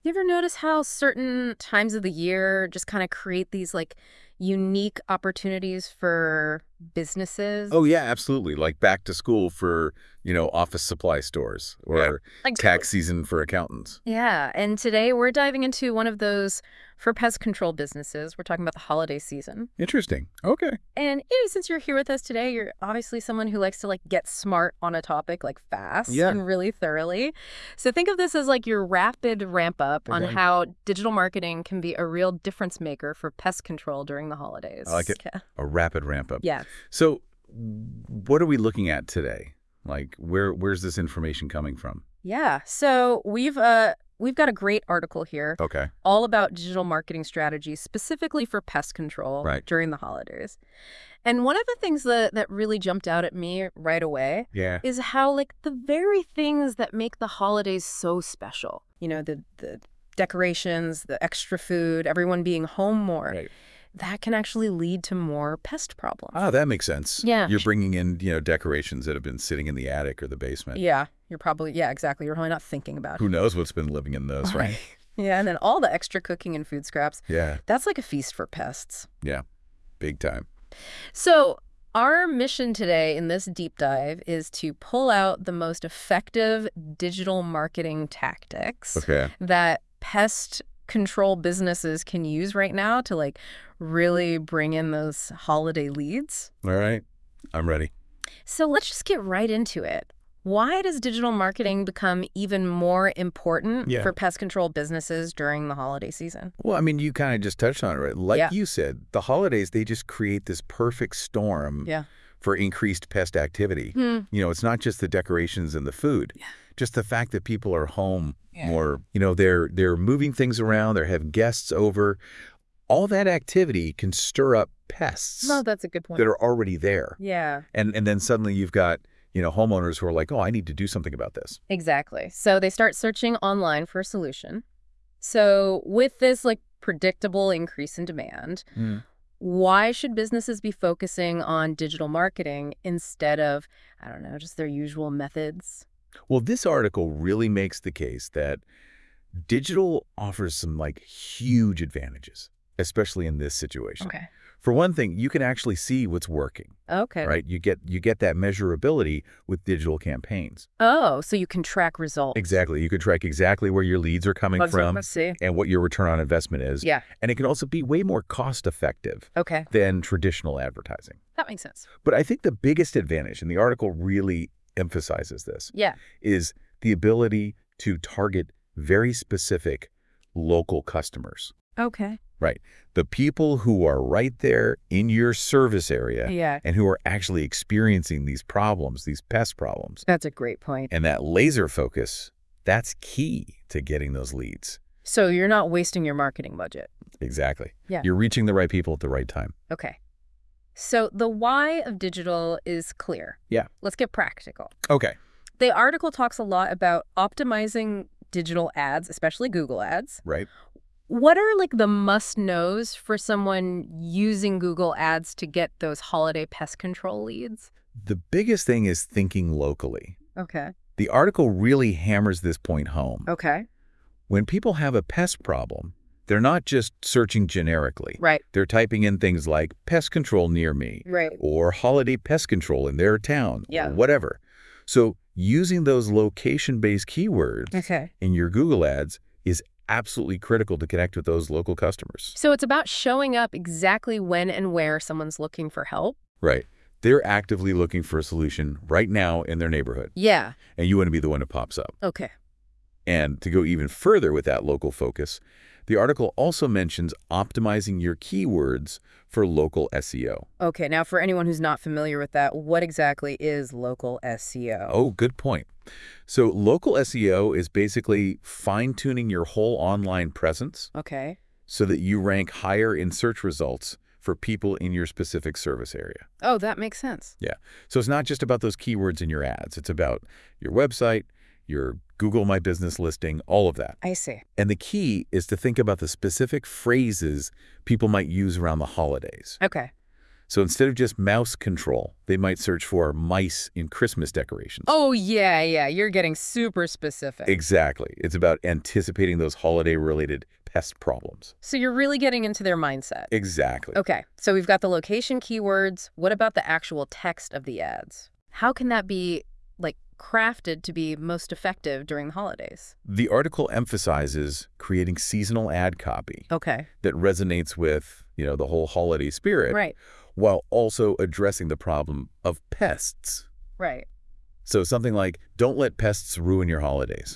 You ever notice how certain times of the year just kind of create these like unique opportunities for businesses? Oh, yeah, absolutely. Like back to school for, office supply stores or Exactly. tax season for accountants. Yeah, and today we're diving into one of those for pest control businesses. We're talking about the holiday season. Interesting. Okay. And since you're here with us today, you're obviously someone who likes to like get smart on a topic like fast Yeah. and really thoroughly. So think of this as like your rapid ramp up on Okay. how digital marketing can be a real difference maker for pest control during the I like holidays. it. Yeah. A rapid ramp up. Yes. So what are we looking at today? Like where's this information coming from? Yeah. So we've got a great article here Okay. all about digital marketing strategies specifically for pest control Right. during the holidays. And one of the things that really jumped out at me right away Yeah. is how like the very things that make the holidays so special, the decorations, the extra food, everyone being home more, Right. that can actually lead to more pest problems. Ah, that makes sense. Yeah. You're bringing in, decorations that have been sitting in the attic or the basement. Yeah, exactly. You're probably not thinking about Who it. knows what's been living in those, right? Yeah, and then all the extra cooking and food scraps, Yeah. that's like a feast for pests. Yeah. Big time. So, our mission today in this deep dive is to pull out the most effective digital marketing tactics Okay. that pest control businesses can use right now to like really bring in those holiday leads. All right. I'm ready. So, let's just get right into it. Why does digital marketing become even more important Yeah. for pest control businesses during the holiday season? Well, I mean, you kind of just touched on it, right? Like Yeah. you said, the holidays, they just create this perfect storm Yeah. for increased pest activity. Hmm. It's not just the decorations and the food, just the fact that people are home Yeah. more, they're moving things around, they're having guests over. All that activity can stir up pests No, that's a good point. that are already there. Yeah. And then suddenly you've got, homeowners who are like, oh, I need to do something about this. Exactly. So they start searching online for a solution. So with this like predictable increase in demand, why should businesses be focusing on digital marketing instead of, I don't know, just their usual methods? Well, this article really makes the case that digital offers some huge advantages, especially in this situation. Okay. For one thing, you can actually see what's working, Okay. right? You get that measurability with digital campaigns. Oh, so you can track results. Exactly. You can track exactly where your leads are coming from Let's see. and what your return on investment is. Yeah. And it can also be way more cost effective Okay. than traditional advertising. That makes sense. But I think the biggest advantage, and the article really emphasizes this, Yeah. is the ability to target very specific local customers. Okay. Right. The people who are right there in your service area Yeah. and who are actually experiencing these problems, these pest problems. That's a great point. And that laser focus, that's key to getting those leads. So you're not wasting your marketing budget. Exactly. Yeah. You're reaching the right people at the right time. Okay. So the why of digital is clear. Yeah. Let's get practical. Okay. The article talks a lot about optimizing digital ads, especially Google ads. Right. What are like the must-knows for someone using Google ads to get those holiday pest control leads? The biggest thing is thinking locally. Okay. The article really hammers this point home. Okay. When people have a pest problem, they're not just searching generically. Right. They're typing in things like pest control near me Right. or holiday pest control in their town Yeah. or whatever. So using those location-based keywords Okay. in your Google ads is absolutely critical to connect with those local customers. So it's about showing up exactly when and where someone's looking for help? Right. They're actively looking for a solution right now in their neighborhood, Yeah. and you want to be the one who pops up. Okay. And to go even further with that local focus, the article also mentions optimizing your keywords for local SEO. Okay. Now, for anyone who's not familiar with that, what exactly is local SEO? Oh, good point. So local SEO is basically fine-tuning your whole online presence Okay. so that you rank higher in search results for people in your specific service area. Oh, that makes sense. Yeah. So it's not just about those keywords in your ads. It's about your website, your Google My Business listing, all of that. I see. And the key is to think about the specific phrases people might use around the holidays. Okay. So instead of just mouse control, they might search for mice in Christmas decorations. Oh, yeah, yeah. You're getting super specific. Exactly. It's about anticipating those holiday-related pest problems. So you're really getting into their mindset. Exactly. Okay, so we've got the location keywords. What about the actual text of the ads? How can that be, like, crafted to be most effective during the holidays? The article emphasizes creating seasonal ad copy Okay. that resonates with, the whole holiday spirit, Right. while also addressing the problem of pests. Right. So something like, don't let pests ruin your holidays.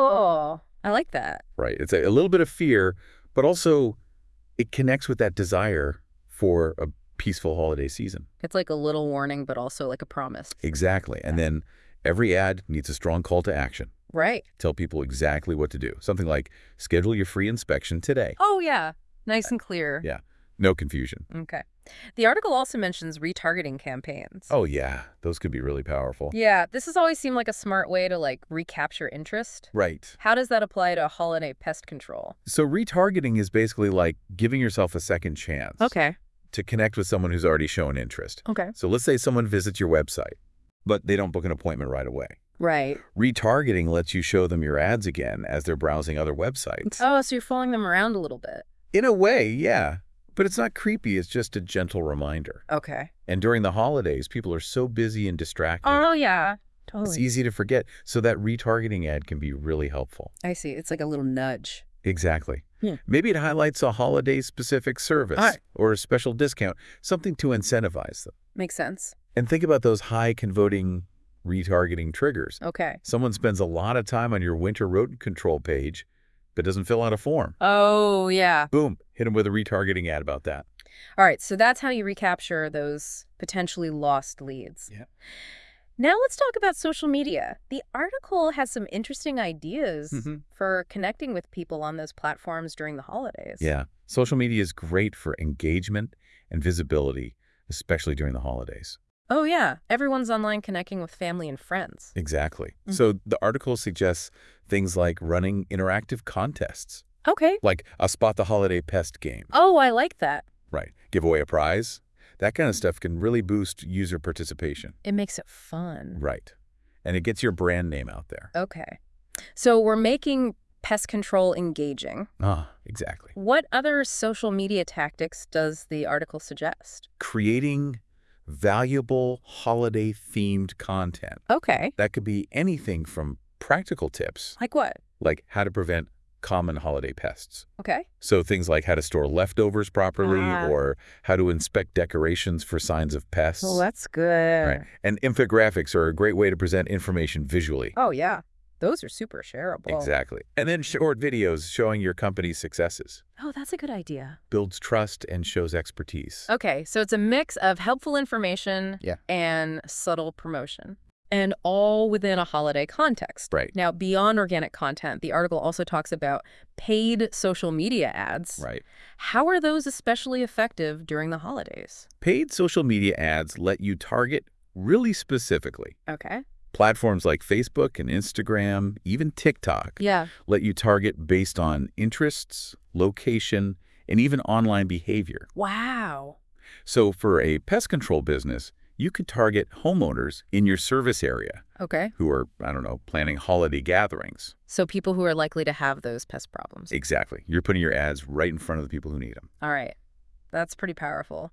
Oh, I like that. Right. It's a little bit of fear, but also it connects with that desire for a peaceful holiday season. It's like a little warning, but also like a promise. Exactly. And then every ad needs a strong call to action. Right. Tell people exactly what to do. Something like, schedule your free inspection today. Oh, yeah. Nice and clear. Yeah. No confusion. Okay. The article also mentions retargeting campaigns. Oh, yeah. Those could be really powerful. Yeah, this has always seemed like a smart way to, like, recapture interest. Right. How does that apply to holiday pest control? So retargeting is basically like giving yourself a second chance to connect with someone who's already shown interest. Okay. So let's say someone visits your website, but they don't book an appointment right away. Right. Retargeting lets you show them your ads again as they're browsing other websites. Oh, so you're following them around a little bit. In a way, yeah. But it's not creepy. It's just a gentle reminder. Okay. And during the holidays, people are so busy and distracted. Oh, yeah. Totally. It's easy to forget. So that retargeting ad can be really helpful. I see. It's like a little nudge. Exactly. Hmm. Maybe it highlights a holiday-specific service or a special discount, something to incentivize them. Makes sense. And think about those high-converting retargeting triggers. Okay. Someone spends a lot of time on your winter rodent control page, but doesn't fill out a form. Oh, yeah. Boom. Hit them with a retargeting ad about that. All right. So that's how you recapture those potentially lost leads. Yeah. Now let's talk about social media. The article has some interesting ideas for connecting with people on those platforms during the holidays. Yeah. Social media is great for engagement and visibility, especially during the holidays. Oh, yeah. Everyone's online connecting with family and friends. Exactly. So the article suggests things like running interactive contests, Okay. like a Spot the Holiday Pest game. Oh, I like that. Right. Give away a prize. That kind of stuff can really boost user participation. It makes it fun. Right. And it gets your brand name out there. Okay. So we're making pest control engaging. Ah, exactly. What other social media tactics does the article suggest? Creating valuable holiday-themed content. Okay. That could be anything from practical tips, Like what? like how to prevent common holiday pests. Okay. So things like how to store leftovers properly Ah. or how to inspect decorations for signs of pests. Well, that's good. Right. And infographics are a great way to present information visually. Oh, yeah. Those are super shareable. Exactly. And then short videos showing your company's successes. Oh, that's a good idea. Builds trust and shows expertise. Okay, so it's a mix of helpful information and subtle promotion. And all within a holiday context. Right. Now, beyond organic content, the article also talks about paid social media ads. Right. How are those especially effective during the holidays? Paid social media ads let you target really specifically. Okay. Platforms like Facebook and Instagram, even TikTok, Yeah. let you target based on interests, location, and even online behavior. Wow. So for a pest control business, you could target homeowners in your service area Okay. who are, planning holiday gatherings. So people who are likely to have those pest problems. Exactly. You're putting your ads right in front of the people who need them. All right. That's pretty powerful.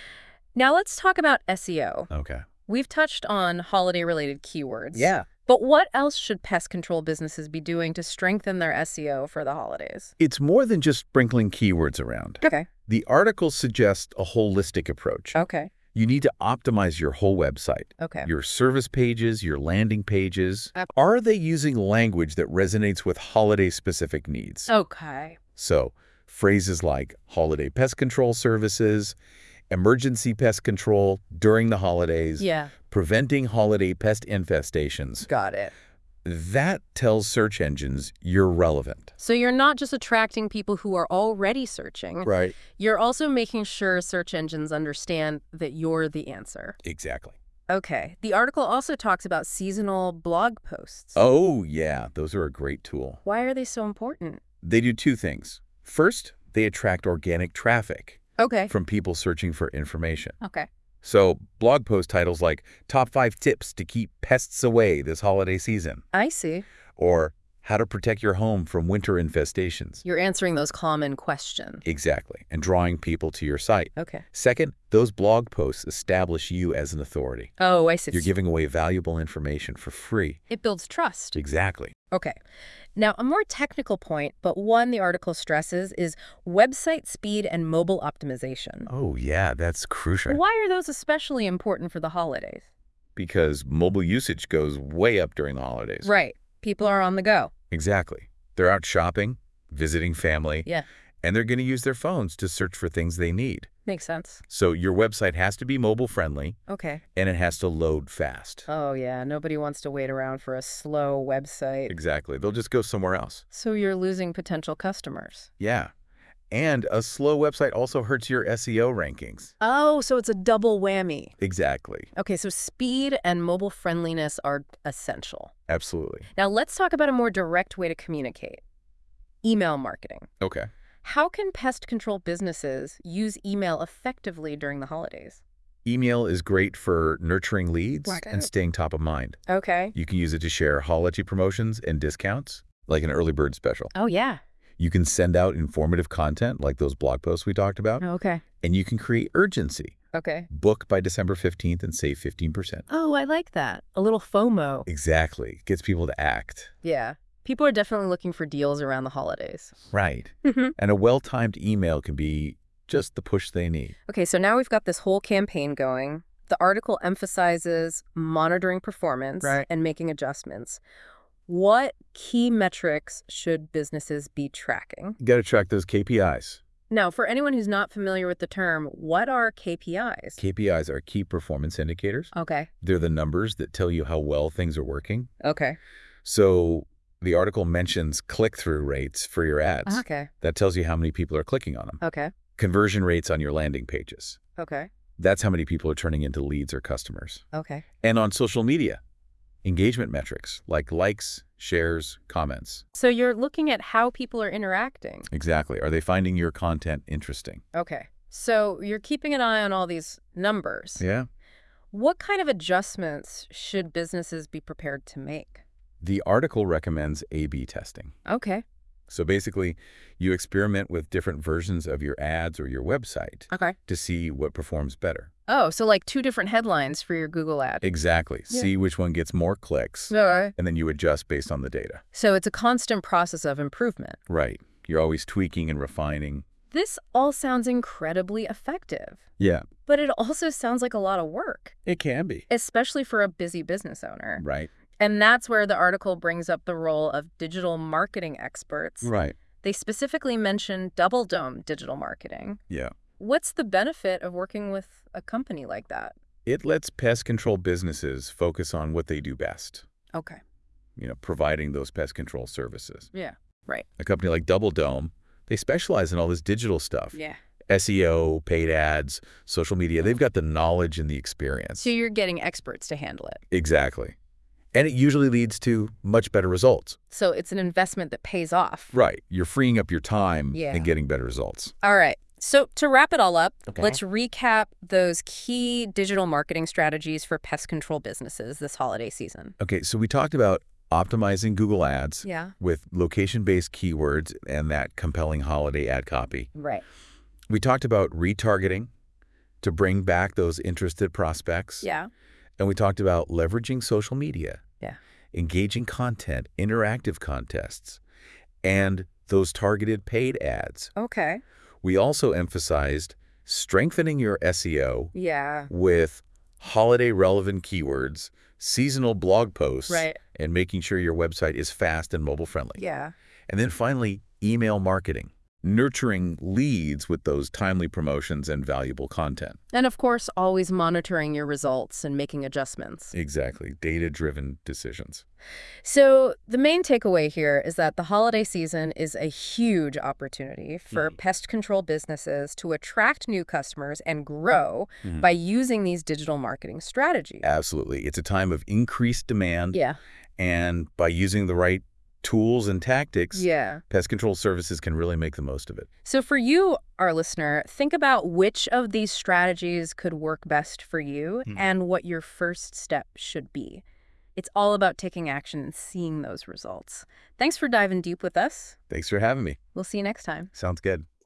Now let's talk about SEO. Okay. We've touched on holiday-related keywords. Yeah. But what else should pest control businesses be doing to strengthen their SEO for the holidays? It's more than just sprinkling keywords around. Okay. The article suggests a holistic approach. Okay. You need to optimize your whole website. Okay. Your service pages, your landing pages. Are they using language that resonates with holiday-specific needs? Okay. So, phrases like holiday pest control services, emergency pest control during the holidays, Yeah. preventing holiday pest infestations. Got it. That tells search engines you're relevant. So you're not just attracting people who are already searching. Right. You're also making sure search engines understand that you're the answer. Exactly. Okay. The article also talks about seasonal blog posts. Oh, yeah. Those are a great tool. Why are they so important? They do two things. First, they attract organic traffic. Okay. from people searching for information. Okay. So blog post titles like Top 5 Tips to Keep Pests Away This Holiday Season, I see. or How to Protect Your Home from Winter Infestations. You're answering those common questions. Exactly, and drawing people to your site. Okay. Second, those blog posts establish you as an authority. Oh, I see. You're giving away valuable information for free. It builds trust. Exactly. Okay. Now, a more technical point, but one the article stresses, is website speed and mobile optimization. Oh, yeah, that's crucial. Why are those especially important for the holidays? Because mobile usage goes way up during the holidays. Right. People are on the go. Exactly. They're out shopping, visiting family, Yeah. and they're going to use their phones to search for things they need. Makes sense. So your website has to be mobile friendly, Okay. and it has to load fast. Oh, yeah. Nobody wants to wait around for a slow website. Exactly. They'll just go somewhere else. So you're losing potential customers. Yeah. And a slow website also hurts your SEO rankings. Oh, so it's a double whammy. Exactly. Okay, so speed and mobile friendliness are essential. Absolutely. Now let's talk about a more direct way to communicate. Email marketing. Okay. How can pest control businesses use email effectively during the holidays? Email is great for nurturing leads Right. and staying top of mind. Okay. You can use it to share holiday promotions and discounts, like an early bird special. Oh, yeah. You can send out informative content like those blog posts we talked about, Okay. and you can create urgency. Okay. Book by December 15th and save 15%. Oh, I like that. A little FOMO. Exactly. Gets people to act. Yeah. People are definitely looking for deals around the holidays. Right. Okay, And a well-timed email can be just the push they need. so now we've got this whole campaign going. The article emphasizes monitoring performance Right. and making adjustments. What key metrics should businesses be tracking? You got to track those KPIs. Now, for anyone who's not familiar with the term, what are KPIs? KPIs are key performance indicators. Okay. They're the numbers that tell you how well things are working. Okay. So the article mentions click-through rates for your ads. Okay. That tells you how many people are clicking on them. Okay. Conversion rates on your landing pages. Okay. That's how many people are turning into leads or customers. Okay. And on social media, engagement metrics like likes, shares, comments. So you're looking at how people are interacting. Exactly. Are they finding your content interesting? Okay. So you're keeping an eye on all these numbers. Yeah. What kind of adjustments should businesses be prepared to make? The article recommends A/B testing. Okay. So basically, you experiment with different versions of your ads or your website Okay. to see what performs better. Oh, so like 2 different headlines for your Google ad. Exactly. Yeah. See which one gets more clicks, All right. and then you adjust based on the data. So it's a constant process of improvement. Right. You're always tweaking and refining. This all sounds incredibly effective, Yeah. but it also sounds like a lot of work, It can be. especially for a busy business owner. Right. And that's where the article brings up the role of digital marketing experts. Right. They specifically mention Double Dome digital marketing. Yeah. What's the benefit of working with a company like that? It lets pest control businesses focus on what they do best, Okay. providing those pest control services. Yeah. Right. A company like Double Dome, they specialize in all this digital stuff. Yeah. SEO, paid ads, social media. They've got the knowledge and the experience. So you're getting experts to handle it. Exactly. And it usually leads to much better results. So it's an investment that pays off. Right. You're freeing up your time Yeah. and getting better results. All right. So to wrap it all up, Okay. let's recap those key digital marketing strategies for pest control businesses this holiday season. Okay, so we talked about optimizing Google Ads Yeah. with location-based keywords and that compelling holiday ad copy. Right. We talked about retargeting to bring back those interested prospects. Yeah. And we talked about leveraging social media. Yeah. Engaging content, interactive contests, and those targeted paid ads. Okay. We also emphasized strengthening your SEO Yeah. with holiday-relevant keywords, seasonal blog posts, Right. and making sure your website is fast and mobile-friendly. Yeah. And then finally, email marketing, nurturing leads with those timely promotions and valuable content. And of course, always monitoring your results and making adjustments. Exactly. Data-driven decisions. So the main takeaway here is that the holiday season is a huge opportunity for pest control businesses to attract new customers and grow by using these digital marketing strategies. Absolutely. It's a time of increased demand. Yeah. And by using the right tools and tactics, Yeah. pest control services can really make the most of it. So for you, our listener, think about which of these strategies could work best for you and what your first step should be. It's all about taking action and seeing those results. Thanks for diving deep with us. Thanks for having me. We'll see you next time. Sounds good.